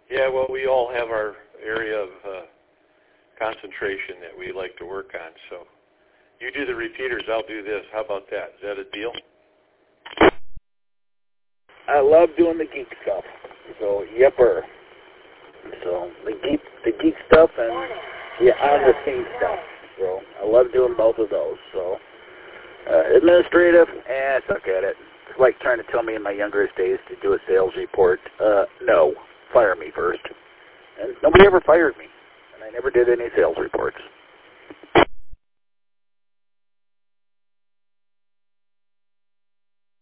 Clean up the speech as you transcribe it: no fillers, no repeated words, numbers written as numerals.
Yeah, well, we all have our area of concentration that we like to work on. So you do the repeaters, I'll do this. How about that? Is that a deal? I love doing the geek stuff. So, yepper. So, the geek stuff and on the scene stuff. So, I love doing both of those. So, administrative, I suck at it. It's like trying to tell me in my younger days to do a sales report. No. Fire me first. And nobody ever fired me. And I never did any sales reports.